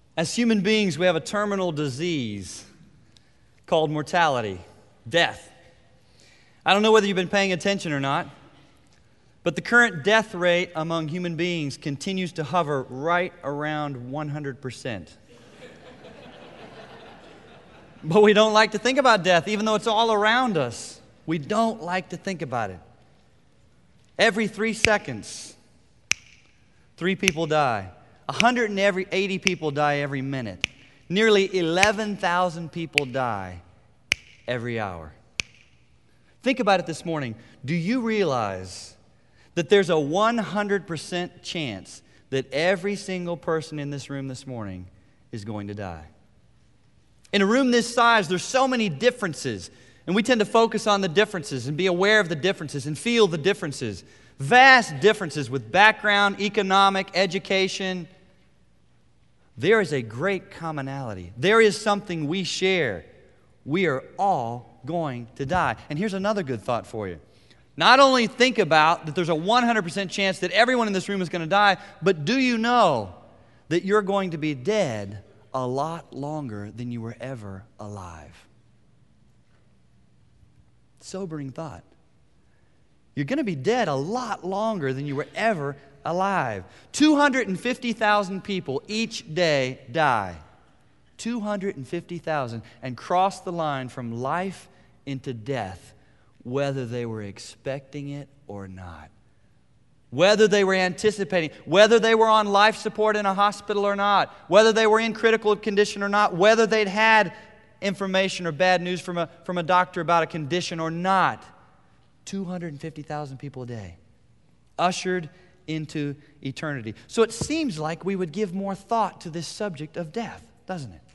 As human beings, we have a terminal disease called mortality, death. I don't know whether you've been paying attention or not, but the current death rate among human beings continues to hover right around 100%. But we don't like to think about death, even though it's all around us. We don't like to think about it. Every 3 seconds, 3 people die. 180 people die every minute. Nearly 11,000 people die every hour. Think about it this morning. Do you realize that there's a 100% chance that every single person in this room this morning is going to die? In a room this size, there's so many differences, and we tend to focus on the differences and be aware of the differences and feel the differences. Vast differences with background, economic, education. There is a great commonality. There is something we share. We are all going to die. And here's another good thought for you. Not only think about that there's a 100% chance that everyone in this room is going to die, but do you know that you're going to be dead a lot longer than you were ever alive? Sobering thought. You're going to be dead a lot longer than you were ever alive. 250,000 people each day die. 250,000 and cross the line from life into death, whether they were expecting it or not. Whether they were anticipating, whether they were on life support in a hospital or not, whether they were in critical condition or not, whether they'd had information or bad news from a doctor about a condition or not. 250,000 people a day, ushered into eternity. So it seems like we would give more thought to this subject of death, doesn't it?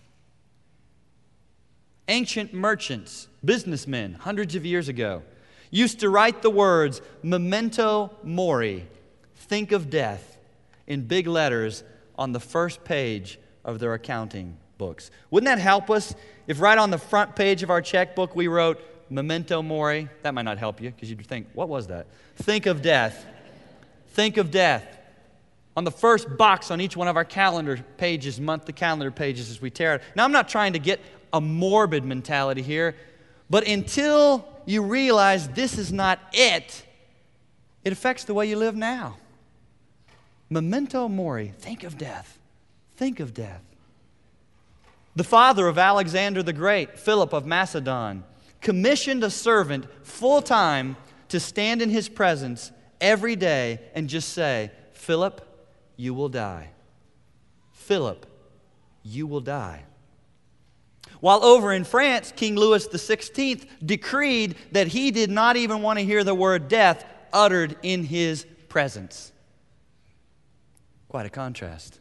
Ancient merchants, businessmen, hundreds of years ago, used to write the words, memento mori, think of death, in big letters on the first page of their accounting books. Wouldn't that help us if right on the front page of our checkbook we wrote, memento mori? That might not help you because you'd think, what was that? Think of death. Think of death. On the first box on each one of our calendar pages, monthly calendar pages as we tear it. Now, I'm not trying to get a morbid mentality here, but until you realize this is not it, it affects the way you live now. Memento mori, think of death. Think of death. The father of Alexander the Great, Philip of Macedon, commissioned a servant full-time to stand in his presence every day and just say, Philip, you will die. Philip, you will die. While over in France, King Louis XVI decreed that he did not even want to hear the word death uttered in his presence. Quite a contrast.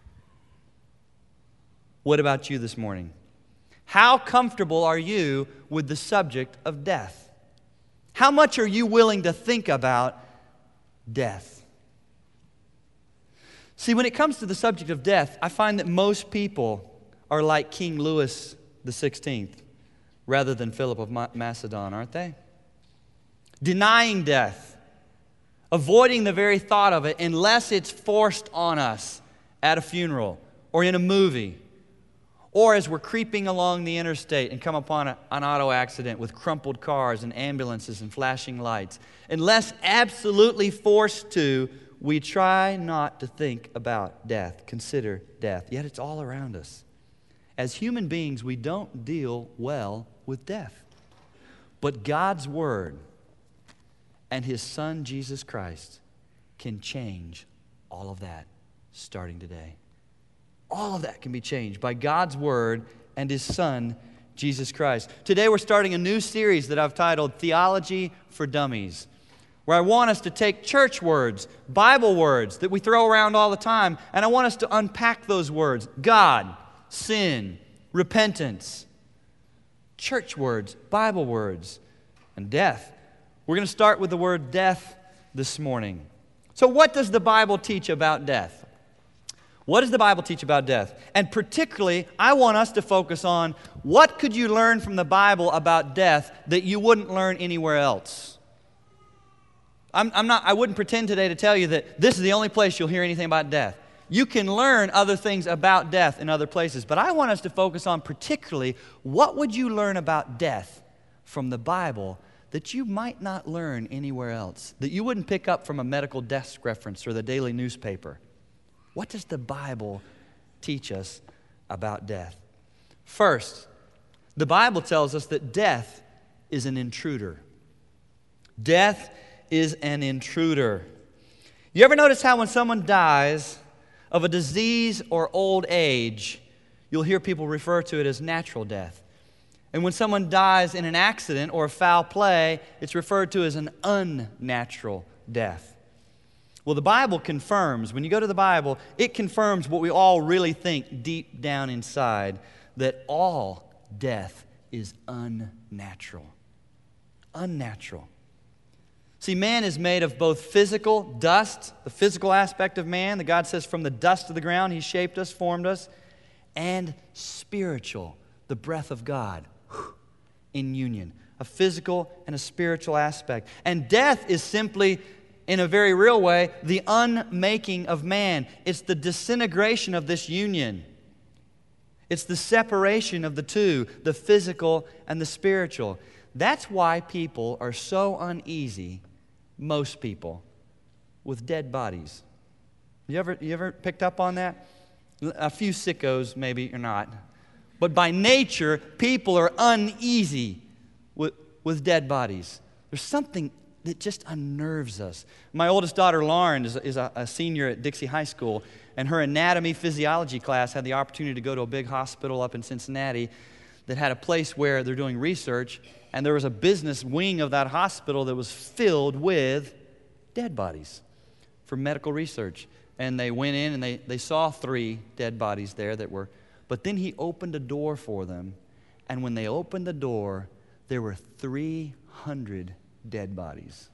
What about you this morning? How comfortable are you with the subject of death? How much are you willing to think about death? See, when it comes to the subject of death, I find that most people are like King Louis XVI rather than Philip of Macedon, aren't they? Denying death, avoiding the very thought of it unless it's forced on us at a funeral or in a movie, or as we're creeping along the interstate and come upon an auto accident with crumpled cars and ambulances and flashing lights. Unless absolutely forced to, we try not to think about death, consider death. Yet it's all around us. As human beings, we don't deal well with death. But God's Word and His Son, Jesus Christ, can change all of that starting today. All of that can be changed by God's Word and His Son, Jesus Christ. Today we're starting a new series that I've titled Theology for Dummies, where I want us to take church words, Bible words that we throw around all the time, and I want us to unpack those words. God, sin, repentance, church words, Bible words, and death. We're going to start with the word death this morning. So what does the Bible teach about death? What does the Bible teach about death? And particularly, I want us to focus on what could you learn from the Bible about death that you wouldn't learn anywhere else? I wouldn't pretend today to tell you that this is the only place you'll hear anything about death. You can learn other things about death in other places, but I want us to focus on particularly what would you learn about death from the Bible that you might not learn anywhere else, that you wouldn't pick up from a medical desk reference or the daily newspaper. What does the Bible teach us about death? First, the Bible tells us that death is an intruder. Death is an intruder. You ever notice how when someone dies of a disease or old age, you'll hear people refer to it as natural death. And when someone dies in an accident or foul play, it's referred to as an unnatural death. Well, the Bible confirms, when you go to the Bible, it confirms what we all really think deep down inside, that all death is unnatural. Unnatural. See, man is made of both physical dust, the physical aspect of man, that God says from the dust of the ground He shaped us, formed us, and spiritual, the breath of God in union, a physical and a spiritual aspect. And death is simply, in a very real way, the unmaking of man. It's the disintegration of this union. It's the separation of the two, the physical and the spiritual. That's why people are so uneasy, most people, with dead bodies. You ever picked up on that? A few sickos, maybe, or not. But by nature, people are uneasy with dead bodies. There's something that just unnerves us. My oldest daughter, Lauren, is a senior at Dixie High School, and her anatomy physiology class had the opportunity to go to a big hospital up in Cincinnati that had a place where they're doing research, and there was a business wing of that hospital that was filled with dead bodies for medical research. And they went in and they saw 3 dead bodies there that were, but then he opened a door for them, and when they opened the door, there were 300 dead bodies.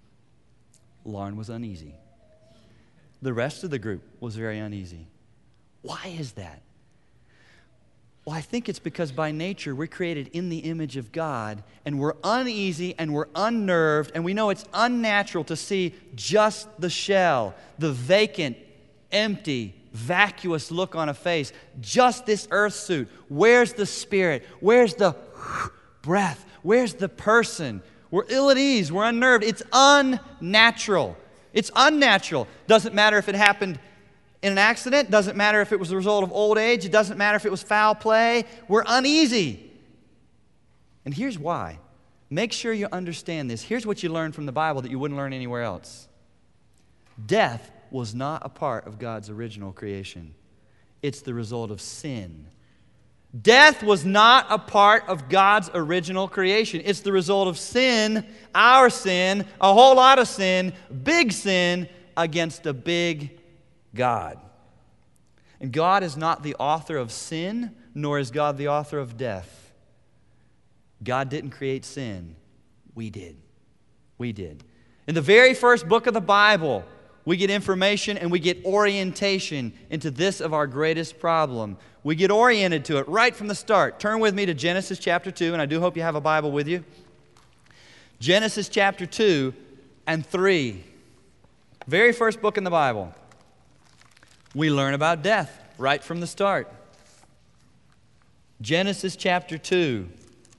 Lauren was uneasy. The rest of the group was very uneasy. Why is that? Well, I think it's because by nature we're created in the image of God, and we're uneasy and we're unnerved, and we know it's unnatural to see just the shell, the vacant, empty, vacuous look on a face, just this earth suit. Where's the spirit? Where's the breath? Where's the person? We're ill at ease. We're unnerved. It's unnatural. It's unnatural. Doesn't matter if it happened in an accident. Doesn't matter if it was the result of old age. It doesn't matter if it was foul play. We're uneasy. And here's why. Make sure you understand this. Here's what you learn from the Bible that you wouldn't learn anywhere else. Death was not a part of God's original creation. It's the result of sin. Death was not a part of God's original creation. It's the result of sin, our sin, a whole lot of sin, big sin against a big God. And God is not the author of sin, nor is God the author of death. God didn't create sin. We did. We did. In the very first book of the Bible, we get information and we get orientation into this of our greatest problem. We get oriented to it right from the start. Turn with me to Genesis chapter 2, and I do hope you have a Bible with you. Genesis chapter 2 and 3. Very first book in the Bible. We learn about death right from the start. Genesis chapter 2.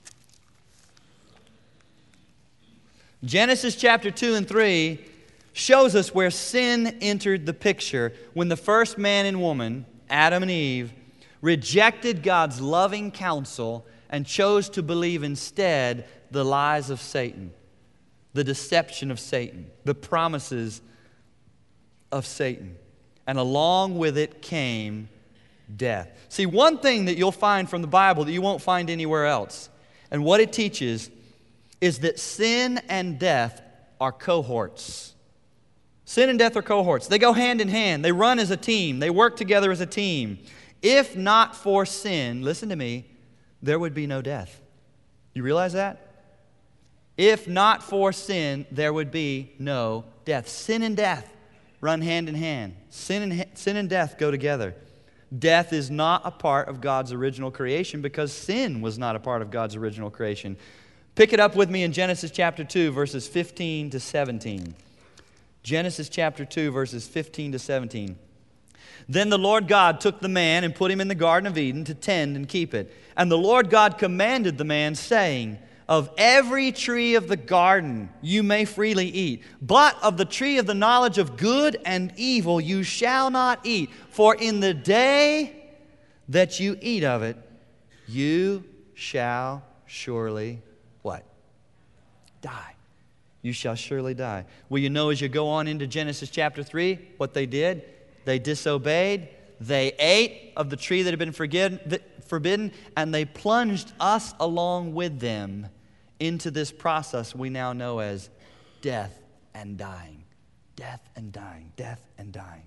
Genesis chapter 2 and 3 shows us where sin entered the picture when the first man and woman, Adam and Eve, rejected God's loving counsel and chose to believe instead the lies of Satan, the deception of Satan, the promises of Satan. And along with it came death. See, one thing that you'll find from the Bible that you won't find anywhere else, and what it teaches is that sin and death are cohorts. Sin and death are cohorts. They go hand in hand. They run as a team. They work together as a team. If not for sin, listen to me, there would be no death. You realize that? If not for sin, there would be no death. Sin and death run hand in hand. Sin and death go together. Death is not a part of God's original creation because sin was not a part of God's original creation. Pick it up with me in Genesis chapter 2, verses 15 to 17. Genesis chapter 2, verses 15 to 17. Then the Lord God took the man and put him in the Garden of Eden to tend and keep it. And the Lord God commanded the man, saying, of every tree of the garden you may freely eat, but of the tree of the knowledge of good and evil you shall not eat. For in the day that you eat of it, you shall surely, what? Die. You shall surely die. Well, you know as you go on into Genesis chapter 3, what they did? They disobeyed. They ate of the tree that had been forbidden, and they plunged us along with them into this process we now know as death and dying. Death and dying. Death and dying.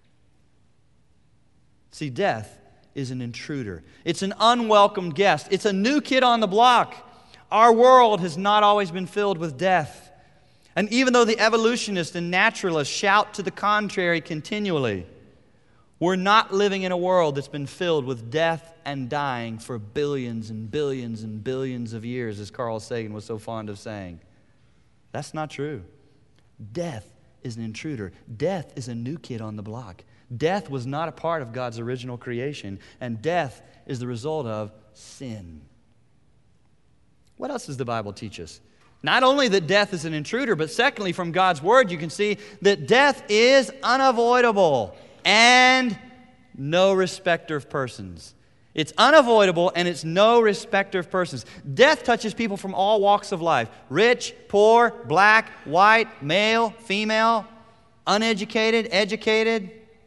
See, death is an intruder. It's an unwelcome guest. It's a new kid on the block. Our world has not always been filled with death. And even though the evolutionists and naturalists shout to the contrary continually, we're not living in a world that's been filled with death and dying for billions and billions and billions of years, as Carl Sagan was so fond of saying. That's not true. Death is an intruder. Death is a new kid on the block. Death was not a part of God's original creation, and death is the result of sin. What else does the Bible teach us? Not only that death is an intruder, but secondly, from God's Word, you can see that death is unavoidable and no respecter of persons. It's unavoidable and it's no respecter of persons. Death touches people from all walks of life. Rich, poor, black, white, male, female, uneducated, educated.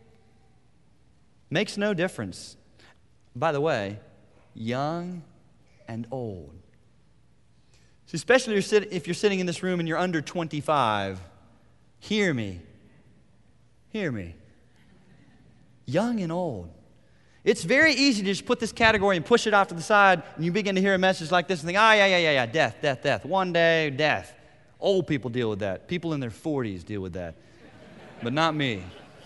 Makes no difference. By the way, young and old. So especially if you're sitting in this room and you're under 25, hear me. Hear me. Young and old. It's very easy to just put this category and push it off to the side, and you begin to hear a message like this and think, yeah, death. One day, death. Old people deal with that. People in their 40s deal with that. But not me.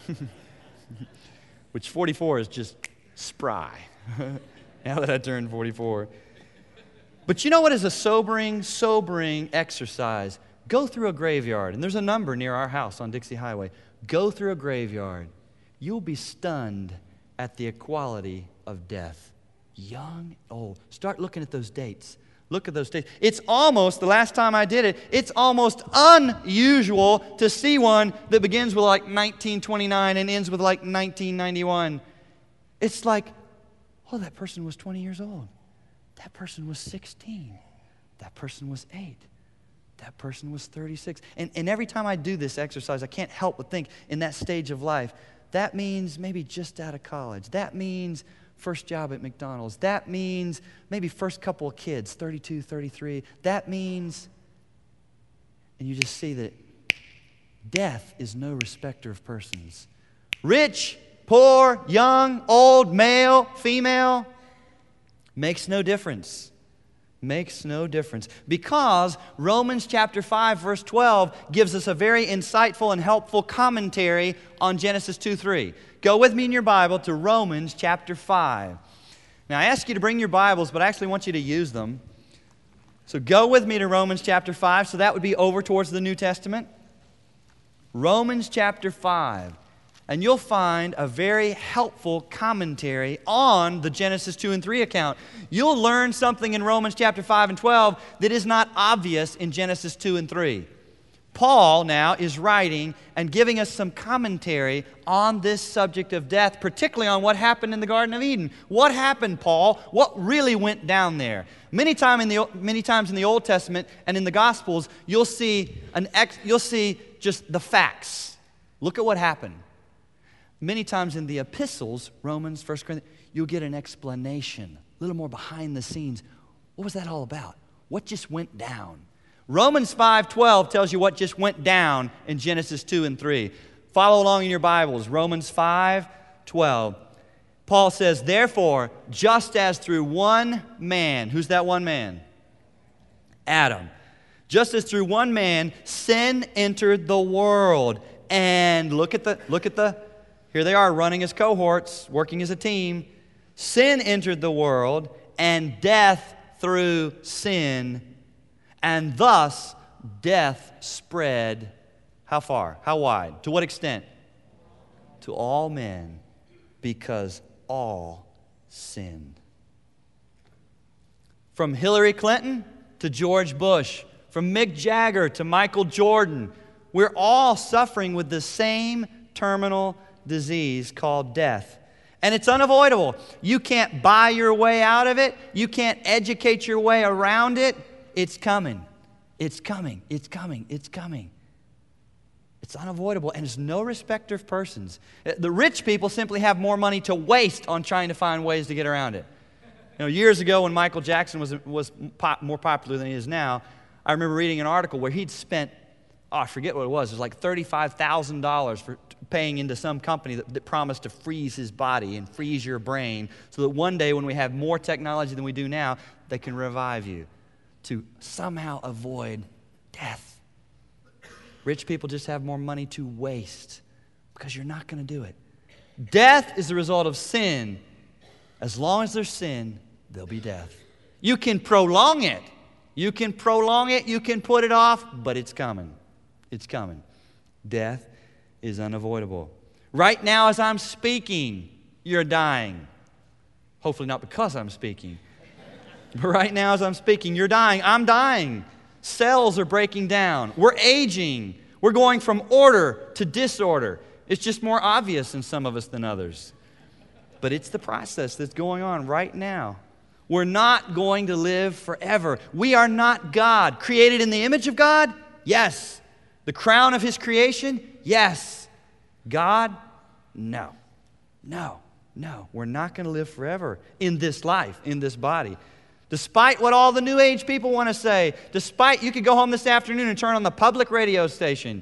Which 44 is just spry. Now that I turned 44. But you know what is a sobering exercise? Go through a graveyard, and there's a number near our house on Dixie Highway. Go through a graveyard. You'll be stunned at the equality of death. Young, old. Start looking at those dates. Look at those dates. It's almost, the last time I did it, it's almost unusual to see one that begins with like 1929 and ends with like 1991. It's like, oh, that person was 20 years old. That person was 16. That person was 8. That person was 36. And every time I do this exercise, I can't help but think in that stage of life, that means maybe just out of college. That means first job at McDonald's. That means maybe first couple of kids, 32, 33. That means, and you just see that death is no respecter of persons. Rich, poor, young, old, male, female, makes no difference. Makes no difference. Because Romans chapter 5, verse 12 gives us a very insightful and helpful commentary on Genesis 2:3. Go with me in your Bible to Romans chapter 5. Now, I ask you to bring your Bibles, but I actually want you to use them. So go with me to Romans chapter 5. So that would be over towards the New Testament. Romans chapter 5. And you'll find a very helpful commentary on the Genesis 2 and 3 account. You'll learn something in Romans chapter 5 and 12 that is not obvious in Genesis 2 and 3. Paul now is writing and giving us some commentary on this subject of death, particularly on what happened in the Garden of Eden. What happened, Paul? What really went down there? Many times in the Old Testament and in the Gospels, you'll see just the facts. Look at what happened. Many times in the epistles, Romans, 1 Corinthians, you'll get an explanation, a little more behind the scenes. What was that all about? What just went down? Romans 5:12 tells you what just went down in Genesis 2 and 3. Follow along in your Bibles. Romans 5:12. Paul says, therefore, just as through one man, who's that one man? Adam. Just as through one man sin entered the world. And look at the here they are running as cohorts, working as a team. Sin entered the world, and death through sin. And thus, death spread, how far? How wide? To what extent? To all men, because all sinned. From Hillary Clinton to George Bush, from Mick Jagger to Michael Jordan, we're all suffering with the same terminal disease called death. And it's unavoidable. You can't buy your way out of it. You can't educate your way around it. It's coming. It's coming. It's coming. It's coming. It's unavoidable, and it's no respecter of persons. The rich people simply have more money to waste on trying to find ways to get around it. You know, years ago when Michael Jackson was more popular than he is now, I remember reading an article where he'd spent, I forget what it was like $35,000 for paying into some company that promised to freeze his body and freeze your brain so that one day when we have more technology than we do now, they can revive you to somehow avoid death. Rich people just have more money to waste because you're not going to do it. Death is the result of sin. As long as there's sin, there'll be death. You can prolong it. You can prolong it. You can put it off, but it's coming. It's coming. Death is unavoidable. Right now as I'm speaking, you're dying. Hopefully not because I'm speaking. But right now as I'm speaking, you're dying. I'm dying. Cells are breaking down. We're aging. We're going from order to disorder. It's just more obvious in some of us than others. But it's the process that's going on right now. We're not going to live forever. We are not God. Created in the image of God? Yes. The crown of His creation? Yes. God? No. No. No. We're not going to live forever in this life, in this body. Despite what all the New Age people want to say, despite you could go home this afternoon and turn on the public radio station,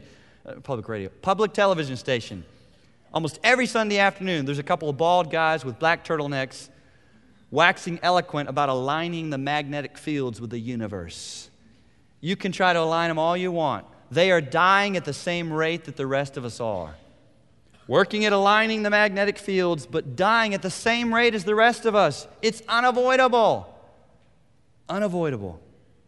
public television station. Almost every Sunday afternoon, there's a couple of bald guys with black turtlenecks waxing eloquent about aligning the magnetic fields with the universe. You can try to align them all you want. They are dying at the same rate that the rest of us are. Working at aligning the magnetic fields, but dying at the same rate as the rest of us. It's unavoidable. Unavoidable.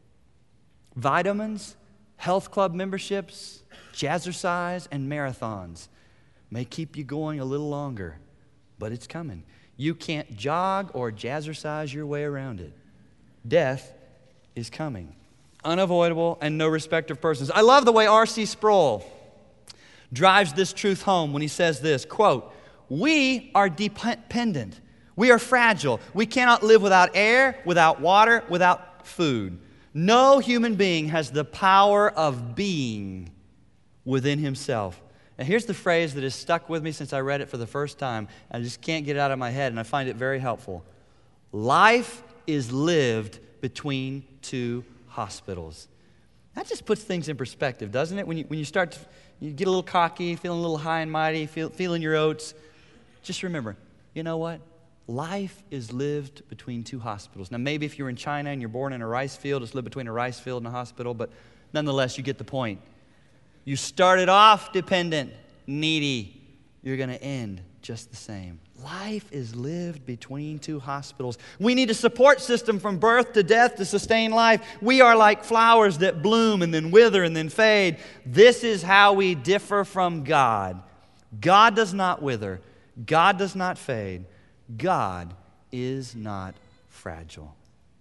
Vitamins, health club memberships, jazzercise, and marathons may keep you going a little longer, but it's coming. You can't jog or jazzercise your way around it. Death is coming. Unavoidable and no respect of persons. I love the way R.C. Sproul drives this truth home when he says this, quote, "We are dependent. We are fragile. We cannot live without air, without water, without food. No human being has the power of being within himself." And here's the phrase that has stuck with me since I read it for the first time. I just can't get it out of my head, and I find it very helpful. Life is lived between two hospitals. That just puts things in perspective, doesn't it? When you start to you get a little cocky, feeling a little high and mighty, feeling your oats, just remember, you know what? Life is lived between two hospitals. Now, maybe if you're in China and you're born in a rice field, it's lived between a rice field and a hospital, but nonetheless, you get the point. You started off dependent, needy. You're going to end just the same. Life is lived between two hospitals. We need a support system from birth to death to sustain life. We are like flowers that bloom and then wither and then fade. This is how we differ from God. God does not wither. God does not fade. God is not fragile.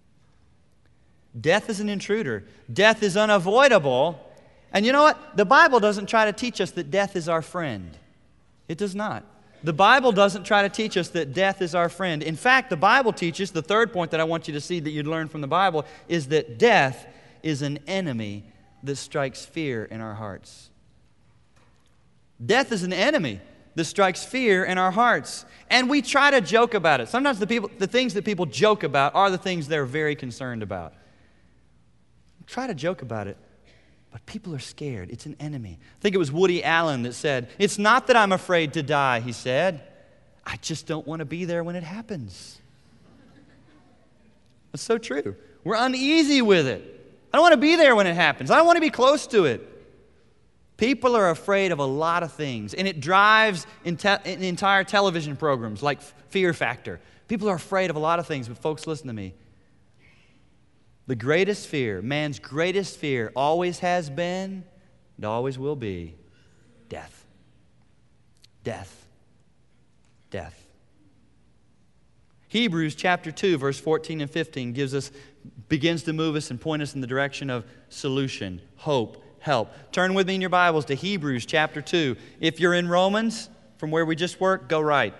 Death is an intruder. Death is unavoidable. And you know what? The Bible doesn't try to teach us that death is our friend. It does not. The Bible doesn't try to teach us that death is our friend. In fact, the Bible teaches, the third point that I want you to see that you'd learn from the Bible, is that death is an enemy that strikes fear in our hearts. Death is an enemy that strikes fear in our hearts. And we try to joke about it. Sometimes the things that people joke about are the things they're very concerned about. Try to joke about it, but people are scared. It's an enemy. I think it was Woody Allen that said, "It's not that I'm afraid to die," he said. "I just don't want to be there when it happens." That's so true. We're uneasy with it. I don't want to be there when it happens. I don't want to be close to it. People are afraid of a lot of things, and it drives entire television programs like Fear Factor. People are afraid of a lot of things, but folks, listen to me. The greatest fear, man's greatest fear, always has been and always will be death. Death. Death. Hebrews chapter 2, verse 14 and 15 begins to move us and point us in the direction of solution, hope, help. Turn with me in your Bibles to Hebrews chapter 2. If you're in Romans, from where we just worked, go right.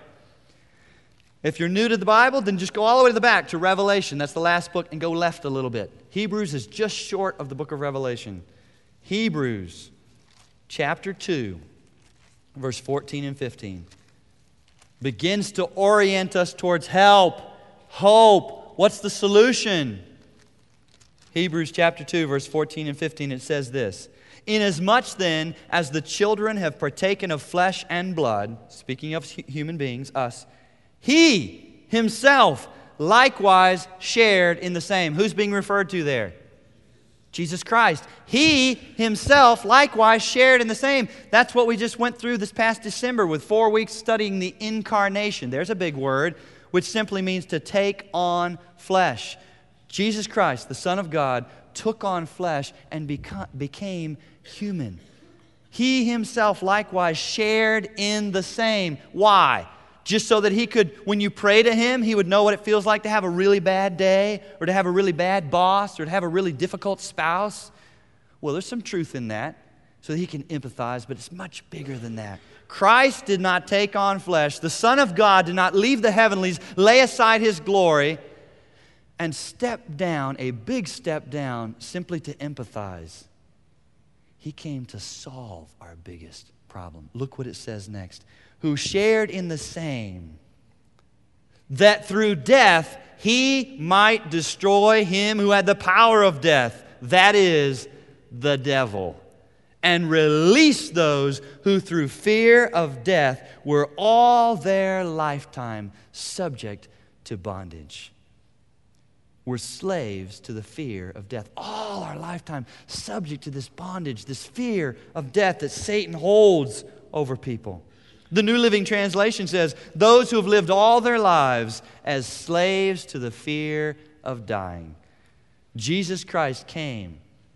If you're new to the Bible, then just go all the way to the back to Revelation. That's the last book, and go left a little bit. Hebrews is just short of the book of Revelation. Hebrews chapter 2, verse 14 and 15 begins to orient us towards help, hope. What's the solution? Hebrews chapter 2, verse 14 and 15, it says this: Inasmuch then as the children have partaken of flesh and blood, speaking of human beings, us, He Himself likewise shared in the same. Who's being referred to there? Jesus Christ. He Himself likewise shared in the same. That's what we just went through this past December with 4 weeks studying the incarnation. There's a big word, which simply means to take on flesh. Jesus Christ, the Son of God, took on flesh and became human. He Himself likewise shared in the same. Why? Just so that He could, when you pray to Him, He would know what it feels like to have a really bad day, or to have a really bad boss, or to have a really difficult spouse. Well, there's some truth in that, so that He can empathize, but it's much bigger than that. Christ did not take on flesh. The Son of God did not leave the heavenlies, lay aside His glory, and step down, a big step down, simply to empathize. He came to solve our biggest problem. Look what it says next. Who shared in the same, that through death He might destroy him who had the power of death, that is, the devil, and release those who through fear of death were all their lifetime subject to bondage. We're slaves to the fear of death. All our lifetime subject to this bondage, this fear of death that Satan holds over people. The New Living Translation says, those who have lived all their lives as slaves to the fear of dying. Jesus Christ came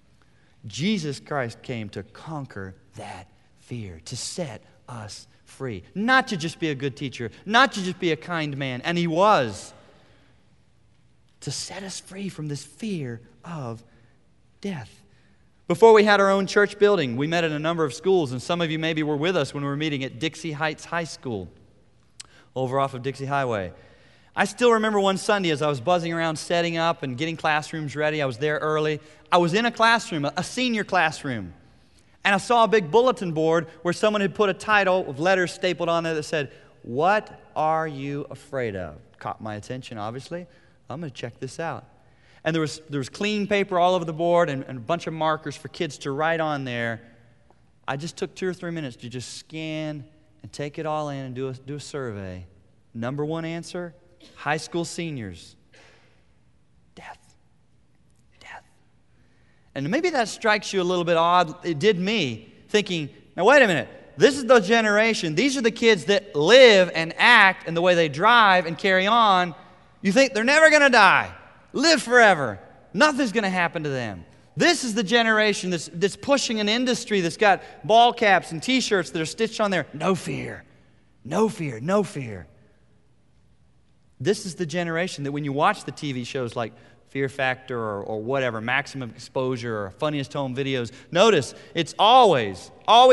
to conquer that fear, to set us free. Not to just be a good teacher, not to just be a kind man, and He was. To set us free from this fear of death. Before we had our own church building, we met at a number of schools, and some of you maybe were with us when we were meeting at Dixie Heights High School, over off of Dixie Highway. I still remember one Sunday as I was buzzing around setting up and getting classrooms ready. I was there early. I was in a classroom, a senior classroom, and I saw a big bulletin board where someone had put a title of letters stapled on there that said, "What are you afraid of?" Caught my attention, obviously. I'm going to check this out. And there was clean paper all over the board and a bunch of markers for kids to write on there. I just took 2 or 3 minutes to just scan and take it all in and do a survey. Number one answer, high school seniors. Death. Death. And maybe that strikes you a little bit odd. It did me, thinking, now wait a minute. This is the generation. These are the kids that live and act and the way they drive and carry on. You think they're never going to die. Live forever. Nothing's going to happen to them. This is the generation that's pushing an industry that's got ball caps and T-shirts that are stitched on there. No fear. No fear. No fear. This is the generation that when you watch the TV shows like Fear Factor or whatever, Maximum Exposure or Funniest Home Videos, notice it's always,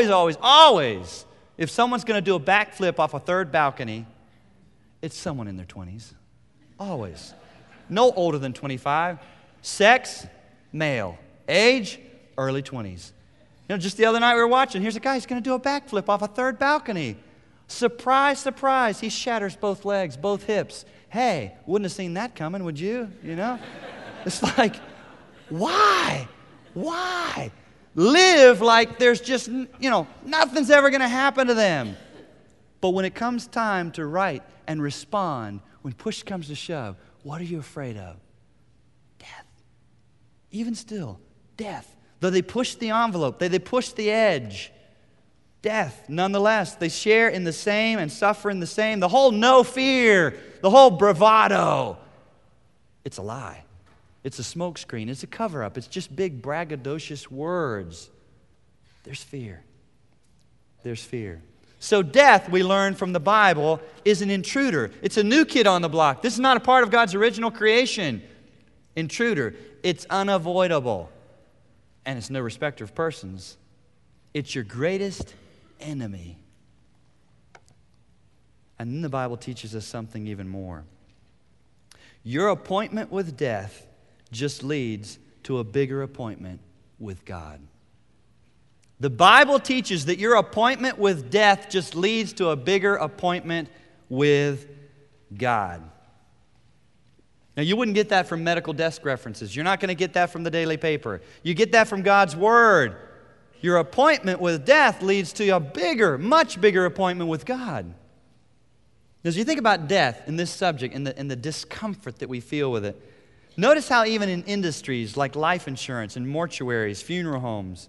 if someone's going to do a backflip off a third balcony, it's someone in their 20s. Always. No older than 25. Sex, male. Age, early 20s. You know, just the other night we were watching. Here's a guy who's going to do a backflip off a third balcony. Surprise, surprise. He shatters both legs, both hips. Hey, wouldn't have seen that coming, would you? You know? It's like, why? Why? Live like there's just, nothing's ever going to happen to them. But when it comes time to write and respond, when push comes to shove, what are you afraid of? Death. Even still, death. Though they push the envelope, they push the edge. Death, nonetheless. They share in the same and suffer in the same. The whole no fear, the whole bravado, it's a lie. It's a smokescreen. It's a cover-up. It's just big braggadocious words. There's fear. There's fear. So death, we learn from the Bible, is an intruder. It's a new kid on the block. This is not a part of God's original creation. Intruder. It's unavoidable. And it's no respecter of persons. It's your greatest enemy. And then the Bible teaches us something even more. Your appointment with death just leads to a bigger appointment with God. The Bible teaches that your appointment with death just leads to a bigger appointment with God. Now, you wouldn't get that from medical desk references. You're not going to get that from the daily paper. You get that from God's Word. Your appointment with death leads to a bigger, much bigger appointment with God. As you think about death in this subject and the discomfort that we feel with it, notice how even in industries like life insurance and mortuaries, funeral homes,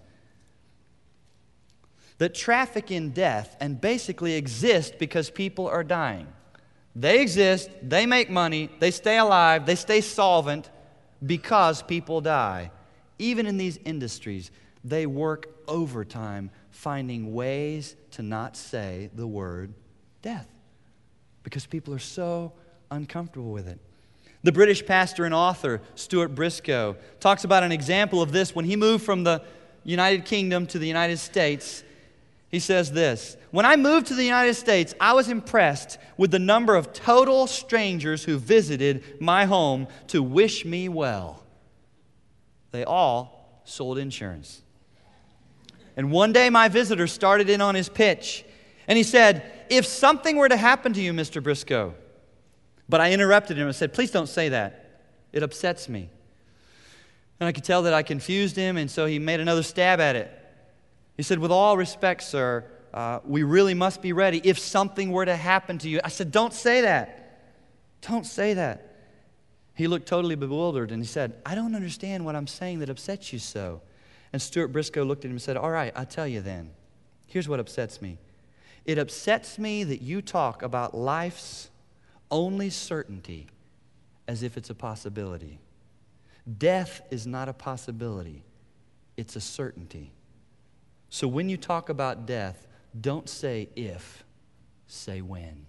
that traffic in death and basically exist because people are dying. They exist, they make money, they stay alive, they stay solvent because people die. Even in these industries, they work overtime finding ways to not say the word death because people are so uncomfortable with it. The British pastor and author Stuart Briscoe talks about an example of this when he moved from the United Kingdom to the United States. He says this, "When I moved to the United States, I was impressed with the number of total strangers who visited my home to wish me well. They all sold insurance. And one day my visitor started in on his pitch, and he said, 'If something were to happen to you, Mr. Briscoe,' but I interrupted him and said, 'Please don't say that. It upsets me.' And I could tell that I confused him, and so he made another stab at it. He said, 'With all respect, sir, we really must be ready if something were to happen to you.' I said, 'Don't say that. Don't say that.' He looked totally bewildered, and he said, 'I don't understand what I'm saying that upsets you so.' And Stuart Briscoe looked at him and said, 'All right, I'll tell you then. Here's what upsets me. It upsets me that you talk about life's only certainty as if it's a possibility. Death is not a possibility. It's a certainty. So when you talk about death, don't say if, say when.'"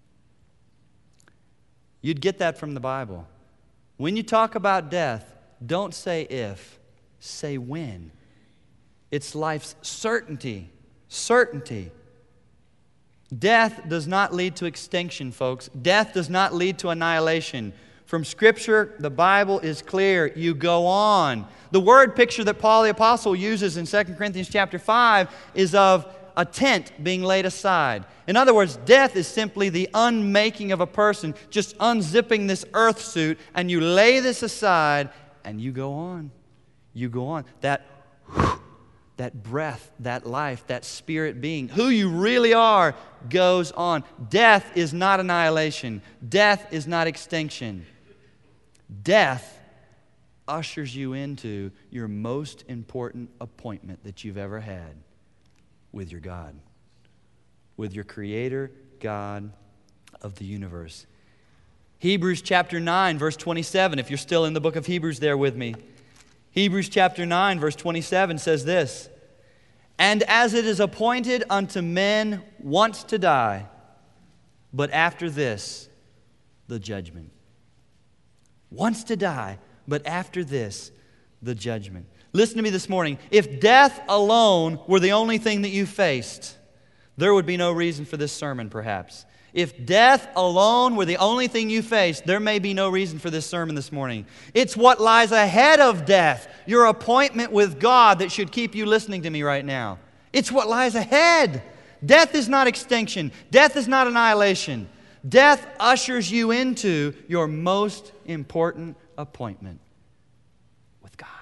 You'd get that from the Bible. When you talk about death, don't say if, say when. It's life's certainty. Certainty. Death does not lead to extinction, folks. Death does not lead to annihilation. From Scripture, the Bible is clear. You go on. The word picture that Paul the Apostle uses in 2 Corinthians chapter 5 is of a tent being laid aside. In other words, death is simply the unmaking of a person, just unzipping this earth suit, and you lay this aside, and you go on. You go on. That breath, that life, that spirit being, who you really are, goes on. Death is not annihilation. Death is not extinction. Death ushers you into your most important appointment that you've ever had with your God, with your Creator, God of the universe. Hebrews chapter 9, verse 27, if you're still in the book of Hebrews there with me. Hebrews chapter 9, verse 27 says this, "And as it is appointed unto men once to die, but after this, the judgment." Once to die, but after this, the judgment. Listen to me this morning. If death alone were the only thing that you faced, there would be no reason for this sermon, perhaps. If death alone were the only thing you faced, there may be no reason for this sermon this morning. It's what lies ahead of death, your appointment with God, that should keep you listening to me right now. It's what lies ahead. Death is not extinction. Death is not annihilation. Death ushers you into your most important appointment with God.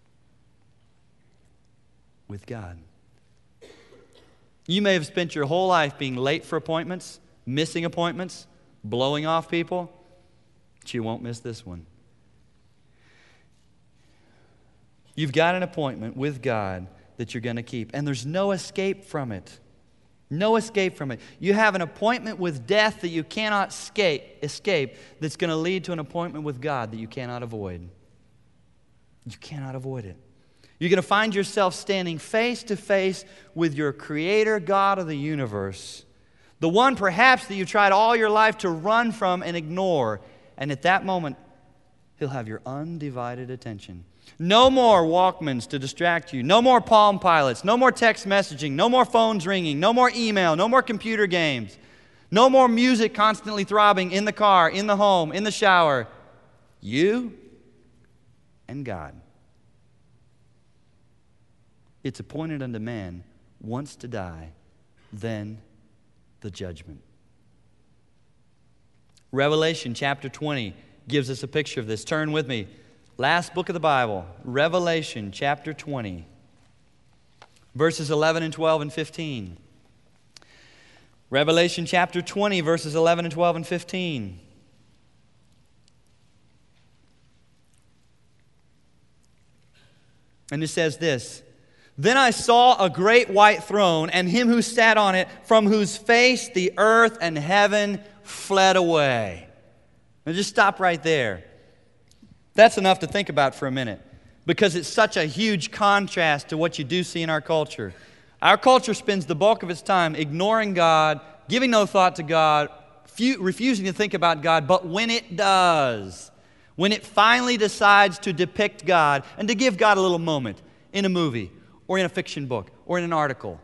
With God. You may have spent your whole life being late for appointments, missing appointments, blowing off people, but you won't miss this one. You've got an appointment with God that you're going to keep, and there's no escape from it. No escape from it. You have an appointment with death that you cannot escape that's going to lead to an appointment with God that you cannot avoid. You cannot avoid it. You're going to find yourself standing face to face with your Creator, God of the universe, the one perhaps that you tried all your life to run from and ignore. And at that moment, He'll have your undivided attention. No more Walkmans to distract you. No more Palm Pilots. No more text messaging. No more phones ringing. No more email. No more computer games. No more music constantly throbbing in the car, in the home, in the shower. You and God. It's appointed unto man once to die, then the judgment. Revelation chapter 20 gives us a picture of this. Turn with me. Last book of the Bible, Revelation chapter 20, verses 11 and 12 and 15. Revelation chapter 20, verses 11 and 12 and 15. And it says this, Then I saw a great white throne, and him who sat on it, from whose face the earth and heaven fled away. Now just stop right there. That's enough to think about for a minute, because it's such a huge contrast to what you do see in our culture. Our culture spends the bulk of its time ignoring God, giving no thought to God, refusing to think about God, but when it does, when it finally decides to depict God and to give God a little moment in a movie or in a fiction book or in an article,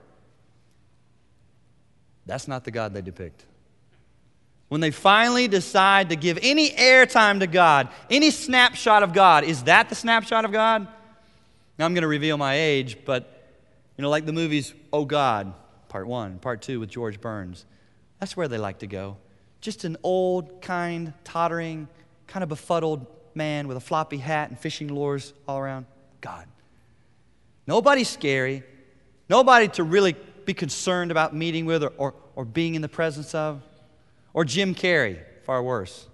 that's not the God they depict. When they finally decide to give any airtime to God, any snapshot of God, is that the snapshot of God? Now I'm going to reveal my age, but like the movies Oh God, Part 1, Part 2 with George Burns, that's where they like to go. Just an old, kind, tottering, kind of befuddled man with a floppy hat and fishing lures all around. God. Nobody scary. Nobody to really be concerned about meeting with or being in the presence of. Or Jim Carrey, far worse.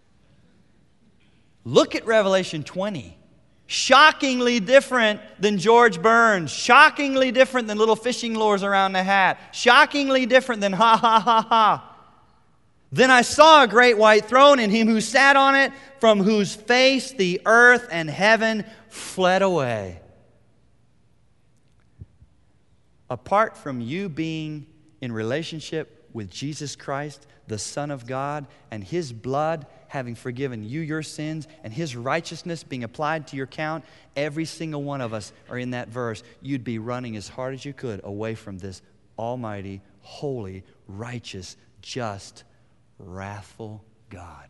Look at Revelation 20. Shockingly different than George Burns. Shockingly different than little fishing lures around the hat. Shockingly different than ha ha ha ha. Then I saw a great white throne, and him who sat on it, from whose face the earth and heaven fled away. Apart from you being in relationship with Jesus Christ, the Son of God, and His blood having forgiven you your sins, and His righteousness being applied to your account, every single one of us are in that verse. You'd be running as hard as you could away from this almighty, holy, righteous, just, wrathful God.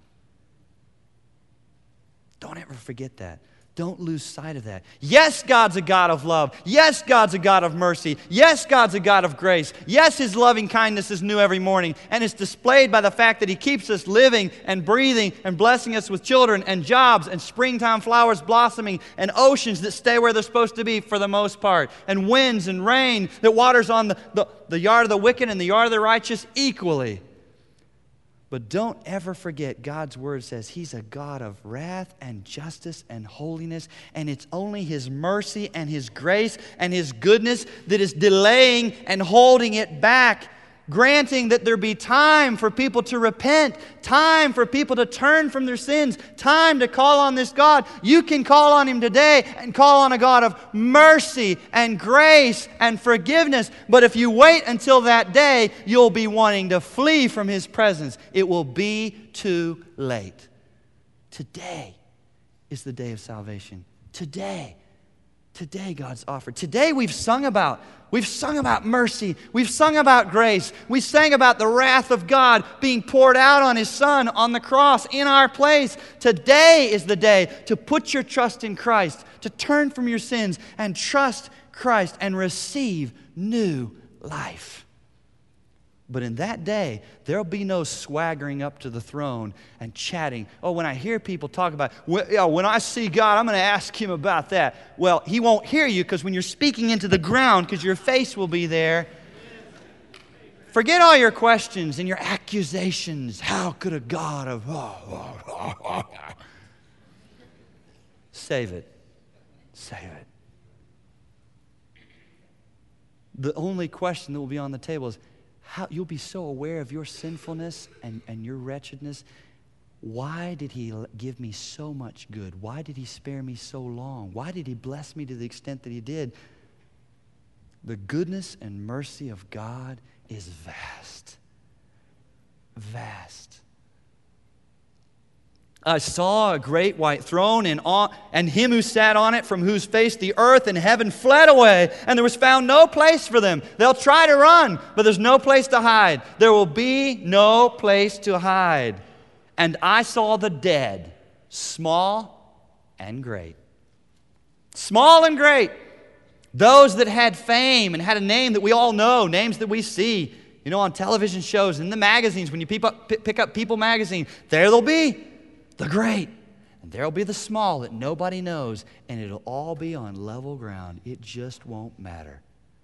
Don't ever forget that. Don't lose sight of that. Yes, God's a God of love. Yes, God's a God of mercy. Yes, God's a God of grace. Yes, His loving kindness is new every morning, and it's displayed by the fact that He keeps us living and breathing and blessing us with children and jobs and springtime flowers blossoming and oceans that stay where they're supposed to be for the most part, and winds and rain that waters on the yard of the wicked and the yard of the righteous equally. But don't ever forget, God's Word says He's a God of wrath and justice and holiness, and it's only His mercy and His grace and His goodness that is delaying and holding it back, granting that there be time for people to repent, time for people to turn from their sins, time to call on this God. You can call on Him today and call on a God of mercy and grace and forgiveness. But if you wait until that day, you'll be wanting to flee from His presence. It will be too late. Today is the day of salvation. Today God's offered. Today we've sung about mercy. We've sung about grace. We sang about the wrath of God being poured out on His Son on the cross in our place. Today is the day to put your trust in Christ, to turn from your sins and trust Christ and receive new life. But in that day, there'll be no swaggering up to the throne and chatting. Oh, when I hear people talk about, when I see God, I'm going to ask Him about that. Well, He won't hear you, because when you're speaking into the ground, because your face will be there, forget all your questions and your accusations. How could a God of... Save it. Save it. The only question that will be on the table is, you'll be so aware of your sinfulness and your wretchedness why did he give me so much good? Why did he spare me so long? Why did he bless me to the extent that he did? The goodness and mercy of God is vast. Vast. I saw a great white throne and him who sat on it, from whose face the earth and heaven fled away, and there was found no place for them. They'll try to run, but there's no place to hide. There will be no place to hide. And I saw the dead, small and great. Small and great. Those that had fame and had a name that we all know, names that we see, on television shows, in the magazines, when you pick up People magazine, there they'll be. The great, and there'll be the small that nobody knows, and it'll all be on level ground. It just won't matter.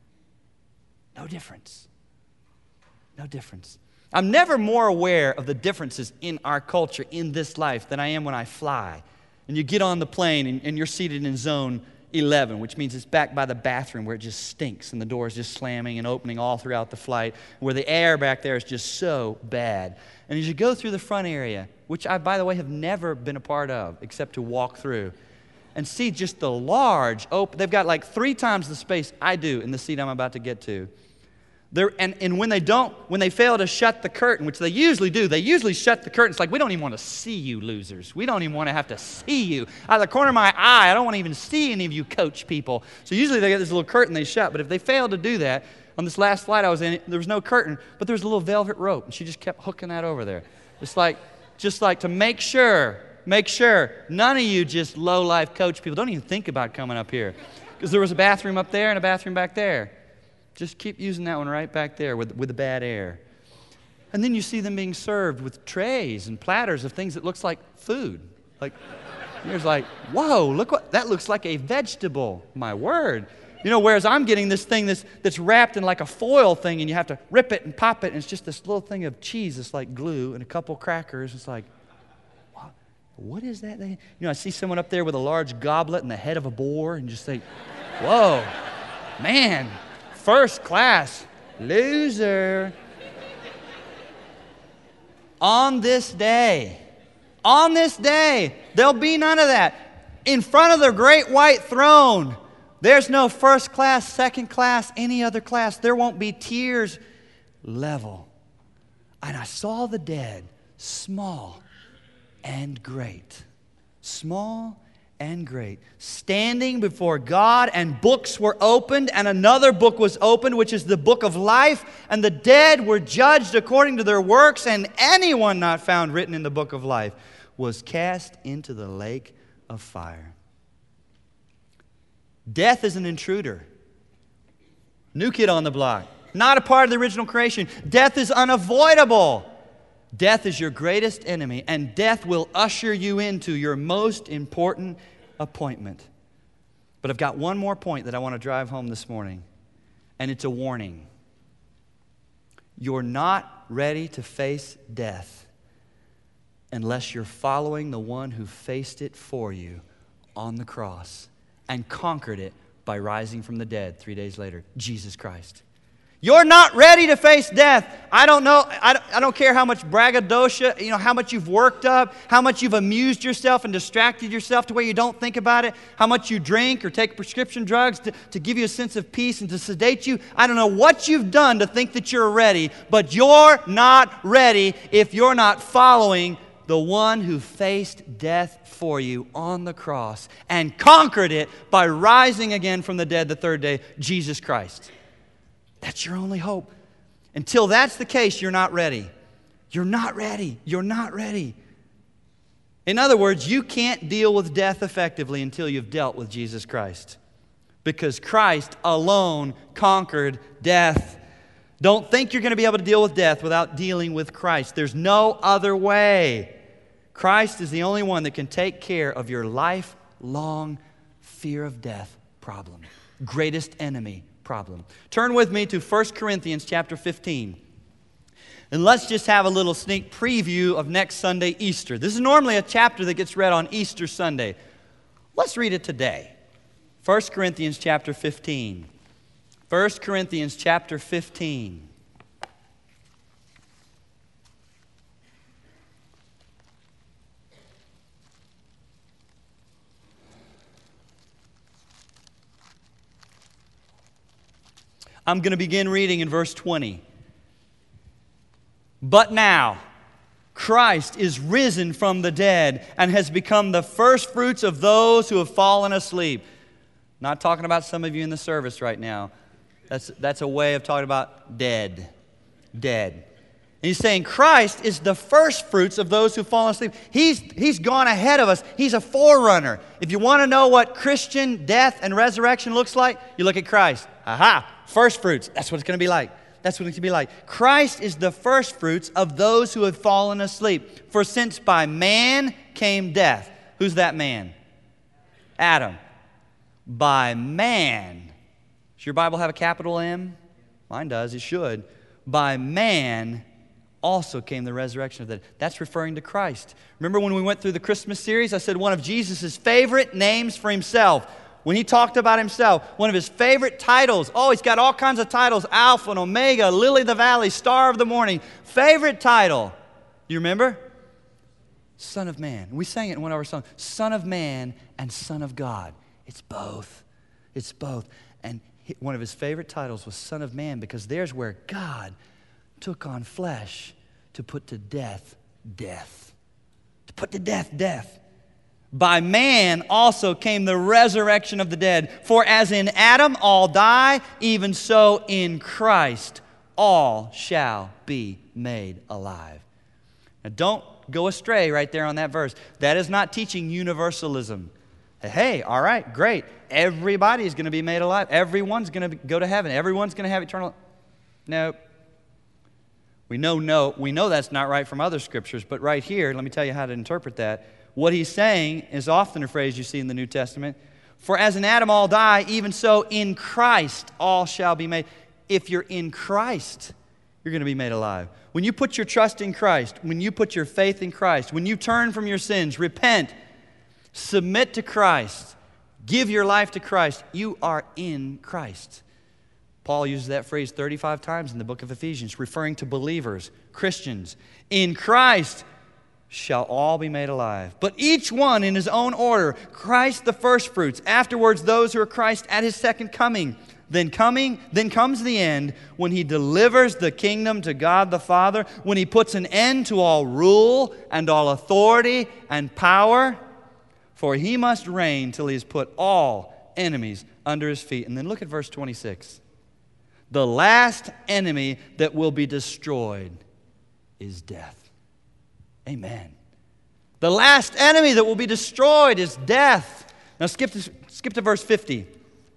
No difference. No difference. I'm never more aware of the differences in our culture, in this life, than I am when I fly. And you get on the plane, and you're seated in zone 11, which means it's back by the bathroom where it just stinks, and the door is just slamming and opening all throughout the flight, where the air back there is just so bad. And as you go through the front area, which I, by the way, have never been a part of except to walk through, and see just the large open, they've got like 3 times the space I do in the seat I'm about to get to. And when they fail to shut the curtain, which they usually do, they usually shut the curtain. It's like, we don't even want to see you losers. We don't even want to have to see you. Out of the corner of my eye, I don't want to even see any of you coach people. So usually they get this little curtain they shut. But if they fail to do that, on this last flight I was in, there was no curtain, but there was a little velvet rope, and she just kept hooking that over there. Just like to make sure none of you just low-life coach people don't even think about coming up here. Because there was a bathroom up there and a bathroom back there. Just keep using that one right back there with the bad air. And then you see them being served with trays and platters of things that looks like food. Like, you're like, whoa, that looks like a vegetable. My word. Whereas I'm getting this thing that's wrapped in like a foil thing, and you have to rip it and pop it, and it's just this little thing of cheese that's like glue and a couple crackers. It's like, what is that thing? I see someone up there with a large goblet and the head of a boar, and just think, whoa, man. First class, loser. On this day, there'll be none of that. In front of the great white throne, there's no first class, second class, any other class. There won't be tiers. Level. And I saw the dead, small and great. Small and great, standing before God, and books were opened, and another book was opened, which is the book of life, and the dead were judged according to their works, and anyone not found written in the book of life was cast into the lake of fire. Death is an intruder. New kid on the block. Not a part of the original creation. Death is unavoidable. Death is your greatest enemy, and death will usher you into your most important appointment. But I've got one more point that I want to drive home this morning, and it's a warning. You're not ready to face death unless you're following the one who faced it for you on the cross and conquered it by rising from the dead 3 days later, Jesus Christ. You're not ready to face death. I don't know. I don't care how much braggadocio, how much you've worked up, how much you've amused yourself and distracted yourself to where you don't think about it, how much you drink or take prescription drugs to give you a sense of peace and to sedate you. I don't know what you've done to think that you're ready, but you're not ready if you're not following the one who faced death for you on the cross and conquered it by rising again from the dead the third day, Jesus Christ. That's your only hope. Until that's the case, you're not ready. You're not ready. You're not ready. In other words, you can't deal with death effectively until you've dealt with Jesus Christ. Because Christ alone conquered death. Don't think you're going to be able to deal with death without dealing with Christ. There's no other way. Christ is the only one that can take care of your lifelong fear of death problem. Greatest enemy problem. Turn with me to 1 Corinthians chapter 15. And let's just have a little sneak preview of next Sunday, Easter. This is normally a chapter that gets read on Easter Sunday. Let's read it today. 1 Corinthians chapter 15. 1 Corinthians chapter 15. I'm going to begin reading in verse 20. But now, Christ is risen from the dead and has become the first fruits of those who have fallen asleep. Not talking about some of you in the service right now. That's a way of talking about dead. Dead. And he's saying Christ is the first fruits of those who've fallen asleep. He's gone ahead of us. He's a forerunner. If you want to know what Christian death and resurrection looks like, you look at Christ. Aha! First fruits. That's what it's going to be like. That's what it's going to be like. Christ is the first fruits of those who have fallen asleep. For since by man came death. Who's that man? Adam. By man. Does your Bible have a capital M? Mine does. It should. By man also came the resurrection of the dead. That's referring to Christ. Remember when we went through the Christmas series, I said one of Jesus' favorite names for himself. When he talked about himself, one of his favorite titles, he's got all kinds of titles, Alpha and Omega, Lily of the Valley, Star of the Morning. Favorite title, do you remember? Son of Man. We sang it in one of our songs, Son of Man and Son of God. It's both. It's both. And one of his favorite titles was Son of Man because there's where God took on flesh to put to death, death. To put to death, death. By man also came the resurrection of the dead. For as in Adam all die, even so in Christ all shall be made alive. Now don't go astray right there on that verse. That is not teaching universalism. Hey, all right, great. Everybody is going to be made alive. Everyone's going to go to heaven. Everyone's going to have eternal... Nope. We know that's not right from other scriptures, but right here, let me tell you how to interpret that. What he's saying is often a phrase you see in the New Testament. For as in Adam all die, even so in Christ all shall be made. If you're in Christ, you're going to be made alive. When you put your trust in Christ, when you put your faith in Christ, when you turn from your sins, repent, submit to Christ, give your life to Christ, you are in Christ. Paul uses that phrase 35 times in the book of Ephesians, referring to believers, Christians. In Christ shall all be made alive. But each one in his own order. Christ the firstfruits. Afterwards, those who are Christ at his second coming. Then comes the end when he delivers the kingdom to God the Father, when he puts an end to all rule and all authority and power. For he must reign till he has put all enemies under his feet. And then look at verse 26. The last enemy that will be destroyed is death. Amen. The last enemy that will be destroyed is death. Now skip to verse 50.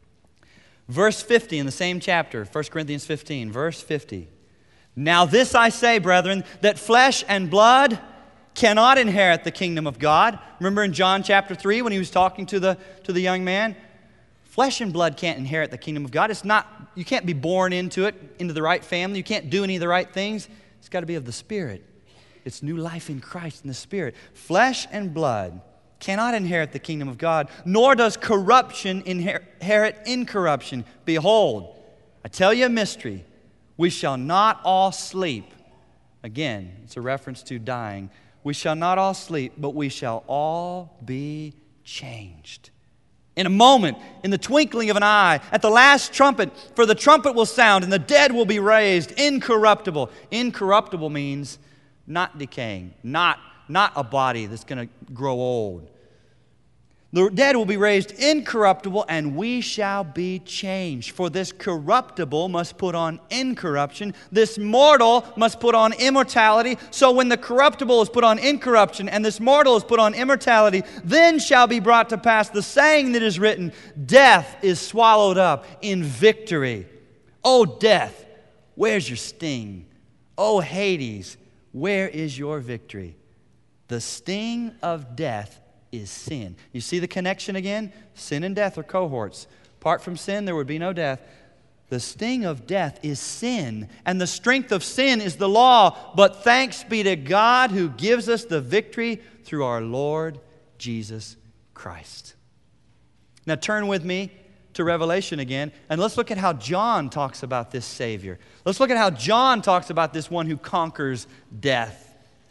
Verse 50 in the same chapter, 1 Corinthians 15, verse 50. Now this I say, brethren, that flesh and blood cannot inherit the kingdom of God. Remember in John chapter 3 when he was talking to the young man? Flesh and blood can't inherit the kingdom of God. You can't be born into it, into the right family. You can't do any of the right things. It's got to be of the Spirit. It's new life in Christ in the Spirit. Flesh and blood cannot inherit the kingdom of God, nor does corruption inherit incorruption. Behold, I tell you a mystery. We shall not all sleep. Again, it's a reference to dying. We shall not all sleep, but we shall all be changed. In a moment, in the twinkling of an eye, at the last trumpet, for the trumpet will sound and the dead will be raised incorruptible. Incorruptible means not decaying, not a body that's going to grow old. The dead will be raised incorruptible, and we shall be changed. For this corruptible must put on incorruption. This mortal must put on immortality. So when the corruptible is put on incorruption, and this mortal is put on immortality, then shall be brought to pass the saying that is written, death is swallowed up in victory. O death, where's your sting? O Hades, where is your victory? The sting of death is sin. You see the connection again? Sin and death are cohorts. Apart from sin, there would be no death. The sting of death is sin, and the strength of sin is the law. But thanks be to God who gives us the victory through our Lord Jesus Christ. Now turn with me to Revelation again, and let's look at how John talks about this Savior. Let's look at how John talks about this one who conquers death.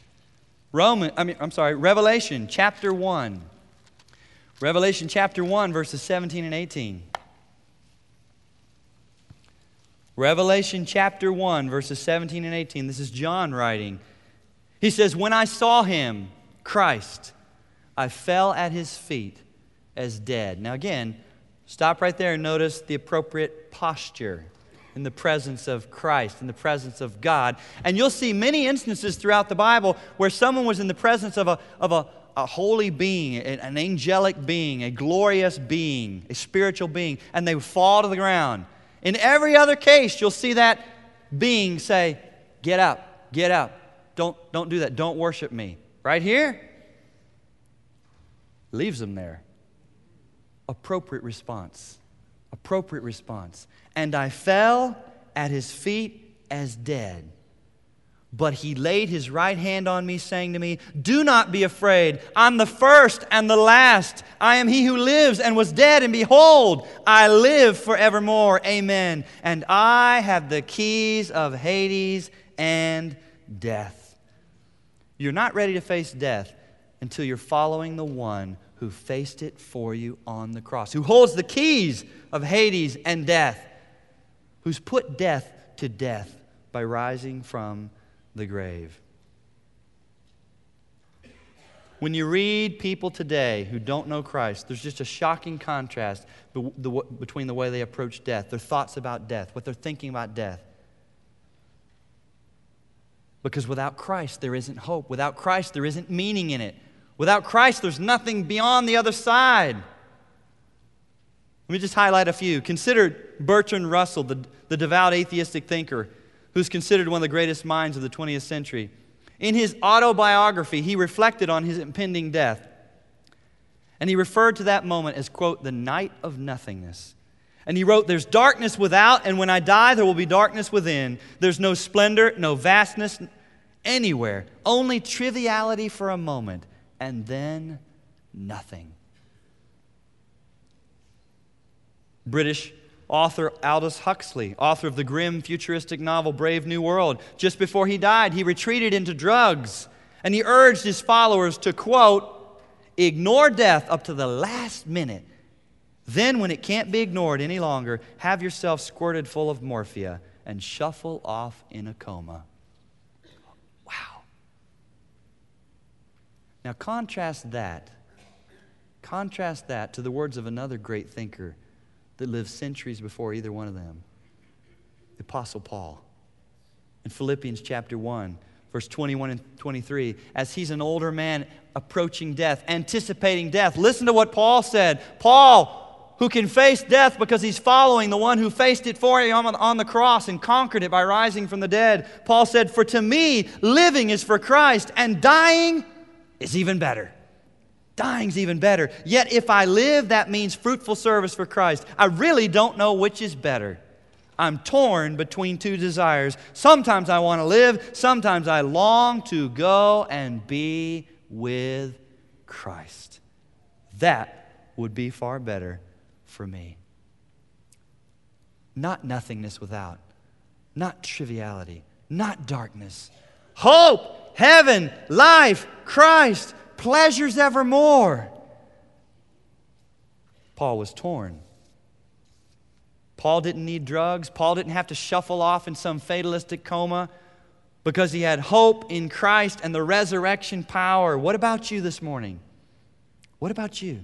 Revelation chapter 1. Revelation chapter 1, verses 17 and 18. Revelation chapter 1, verses 17 and 18. This is John writing. He says, "When I saw him," Christ, "I fell at his feet as dead." Now again, stop right there and notice the appropriate posture in the presence of Christ, in the presence of God. And you'll see many instances throughout the Bible where someone was in the presence of a holy being, an angelic being, a glorious being, a spiritual being, and they would fall to the ground. In every other case, you'll see that being say, "Get up, get up. Don't do that. Don't worship me." Right here, leaves them there. Appropriate response. Appropriate response. "And I fell at his feet as dead. But he laid his right hand on me, saying to me, 'Do not be afraid. I'm the first and the last. I am he who lives and was dead, and behold, I live forevermore. Amen. And I have the keys of Hades and death.'" You're not ready to face death until you're following the one who faced it for you on the cross, who holds the keys of Hades and death, who's put death to death by rising from the grave. When you read people today who don't know Christ, there's just a shocking contrast between the way they approach death, their thoughts about death, what they're thinking about death. Because without Christ, there isn't hope. Without Christ, there isn't meaning in it. Without Christ, there's nothing beyond the other side. Let me just highlight a few. Consider Bertrand Russell, the devout atheistic thinker, who's considered one of the greatest minds of the 20th century. In his autobiography, he reflected on his impending death. And he referred to that moment as, quote, "the night of nothingness." And he wrote, "There's darkness without, and when I die, there will be darkness within. There's no splendor, no vastness anywhere. Only triviality for a moment, and then nothing." British author Aldous Huxley, author of the grim futuristic novel Brave New World, just before he died, he retreated into drugs, and he urged his followers to, quote, "ignore death up to the last minute. Then, when it can't be ignored any longer, have yourself squirted full of morphia and shuffle off in a coma." Wow. Now contrast that to the words of another great thinker that lived centuries before either one of them, the Apostle Paul. In Philippians chapter 1, verse 21 and 23, as he's an older man approaching death, anticipating death, listen to what Paul said. Paul, who can face death because he's following the one who faced it for him on the cross and conquered it by rising from the dead. Paul said, "For to me, living is for Christ, and dying is even better." Dying's even better. Yet if I live, that means fruitful service for Christ. I really don't know which is better. I'm torn between two desires. Sometimes I want to live. Sometimes I long to go and be with Christ. That would be far better for me. Not nothingness without. Not triviality. Not darkness. Hope, heaven, life, Christ, pleasures evermore. Paul was torn. Paul didn't need drugs. Paul didn't have to shuffle off in some fatalistic coma because he had hope in Christ and the resurrection power. What about you this morning? What about you?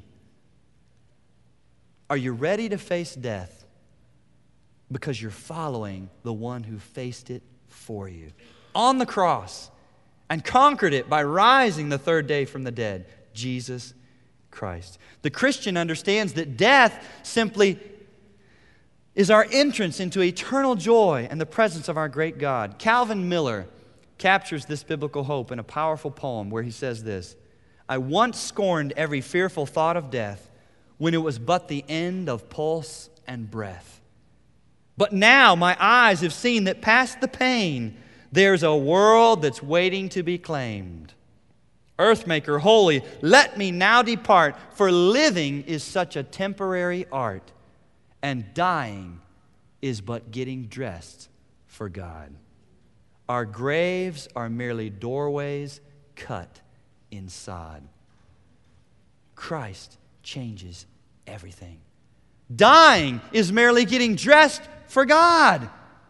Are you ready to face death because you're following the one who faced it for you on the cross and conquered it by rising the third day from the dead, Jesus Christ? The Christian understands that death simply is our entrance into eternal joy and the presence of our great God. Calvin Miller captures this biblical hope in a powerful poem where he says this: "I once scorned every fearful thought of death when it was but the end of pulse and breath. But now my eyes have seen that past the pain, there's a world that's waiting to be claimed. Earthmaker holy, let me now depart, for living is such a temporary art, and dying is but getting dressed for God. Our graves are merely doorways cut in sod." Christ changes everything. Dying is merely getting dressed for God.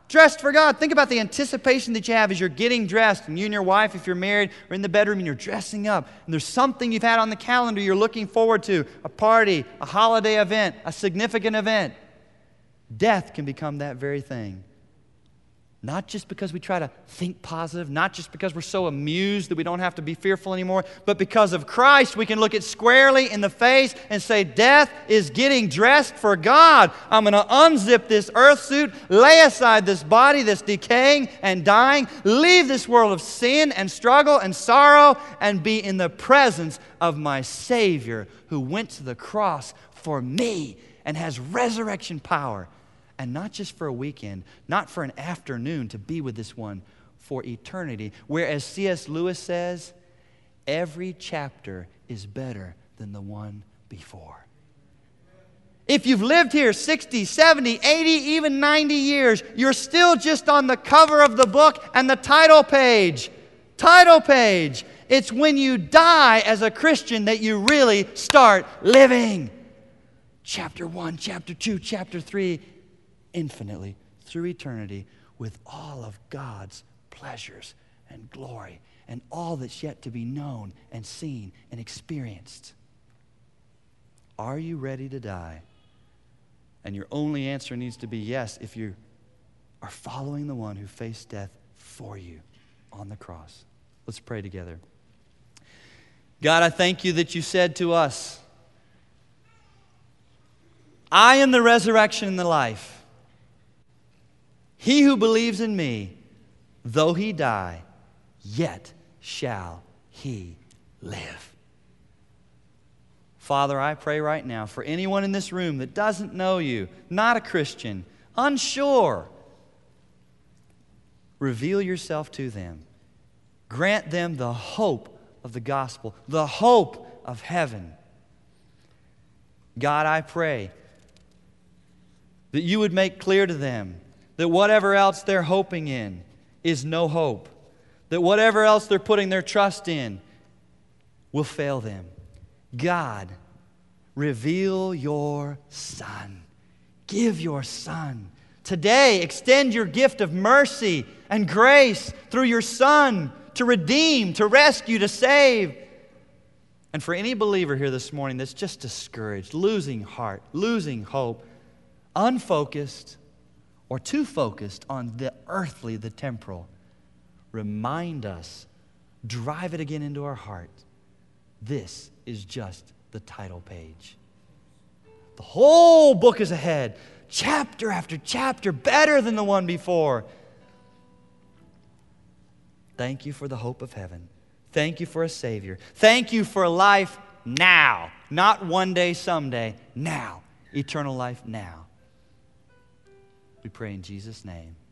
Dressed for God. Think about the anticipation that you have as you're getting dressed, and you and your wife, if you're married, are in the bedroom and you're dressing up, and there's something you've had on the calendar you're looking forward to, a party, a holiday event, a significant event. Death can become that very thing. Not just because we try to think positive, not just because we're so amused that we don't have to be fearful anymore, but because of Christ, we can look it squarely in the face and say, death is getting dressed for God. I'm going to unzip this earth suit, lay aside this body that's decaying and dying, leave this world of sin and struggle and sorrow, and be in the presence of my Savior who went to the cross for me and has resurrection power. And not just for a weekend, not for an afternoon, to be with this one for eternity. Whereas C.S. Lewis says, every chapter is better than the one before. If you've lived here 60, 70, 80, even 90 years, you're still just on the cover of the book and the title page. Title page. It's when you die as a Christian that you really start living. Chapter 1, chapter 2, chapter 3, infinitely through eternity with all of God's pleasures and glory and all that's yet to be known and seen and experienced. Are you ready to die? And your only answer needs to be yes if you are following the one who faced death for you on the cross. Let's pray together. God, I thank you that you said to us, I am the resurrection and the life. He who believes in me, though he die, yet shall he live. Father, I pray right now for anyone in this room that doesn't know you, not a Christian, unsure, reveal yourself to them. Grant them the hope of the gospel, the hope of heaven. God, I pray that you would make clear to them that whatever else they're hoping in is no hope. That whatever else they're putting their trust in will fail them. God, reveal your Son. Give your Son. Today, extend your gift of mercy and grace through your Son to redeem, to rescue, to save. And for any believer here this morning that's just discouraged, losing heart, losing hope, unfocused, or too focused on the earthly, the temporal, remind us, drive it again into our heart. This is just the title page. The whole book is ahead, chapter after chapter, better than the one before. Thank you for the hope of heaven. Thank you for a Savior. Thank you for life now, not one day, someday, now. Eternal life now. We pray in Jesus' name.